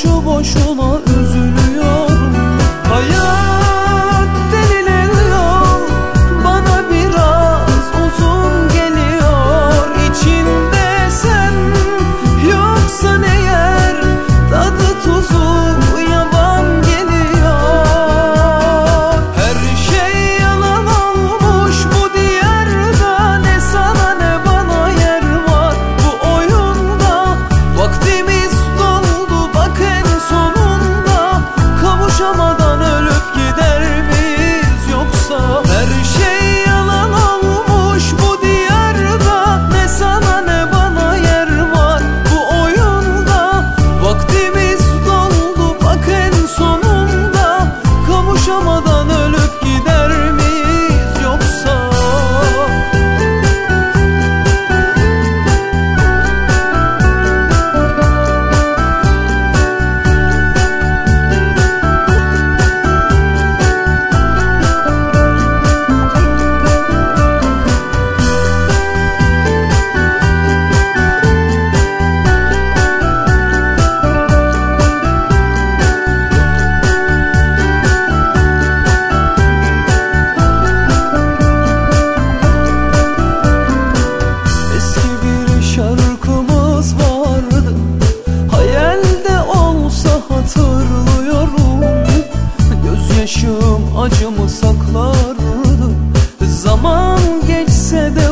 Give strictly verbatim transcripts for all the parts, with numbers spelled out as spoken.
boşu boşuna üzülüyorum. Hayat denilen yol bana biraz uzun geliyor. İçinde sen yoksan eğer tadı tuzu yaban geliyor. Her şey yalan olmuş bu diyarda, ne sana ne bana yer var bu oyunda. Vaktimiz doldu bak en sonunda, kavuşamadan ölüp gider miyiz yoksa? Her şey yalan olmuş bu diyarda, ne sana ne bana yer var bu oyunda. Vaktimiz doldu bak en sonunda, kavuşamadan ölüp gider miyiz yoksa? Eski bir şarkımız vardı, hayalde olsa hatırlıyorum. Gözyaşım acımı saklardı, zaman geçse de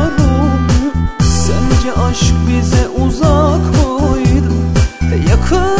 unutmuyorum. Sence aşk bize uzak mıydı, yakın